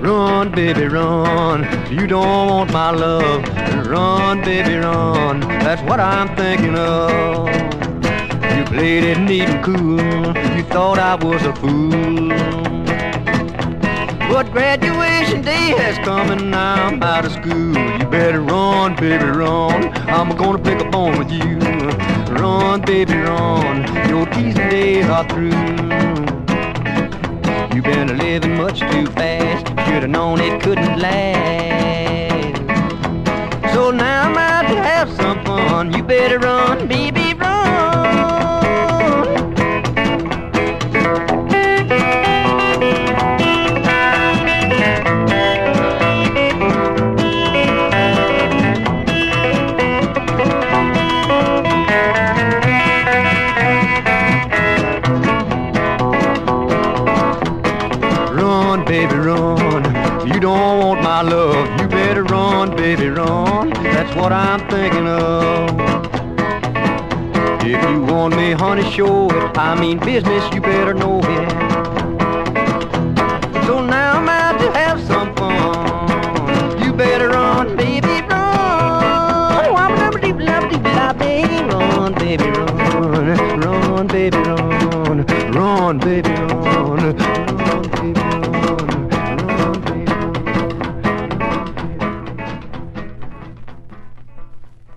Run, baby, run. You don't want my love. Run, baby, run. That's what I'm thinking of. You played it neat and cool. You thought I was a fool. But graduation day has come and now I'm out of school. You better run, baby, run. I'm gonna pick a bone with you. Run, baby, run. Your teasing days are through. You've been living much too fast. Should've known it couldn't last. So now I'm out to have some fun. You better run, baby, run. Run, baby, run. You don't want my love. You better run, baby, run. That's what I'm thinking of. If you want me, honey, show it. I mean business, you better know it. So now I'm out to have some fun. You better run, baby, run. Run, baby, run. Run, baby, run. Run, baby, run.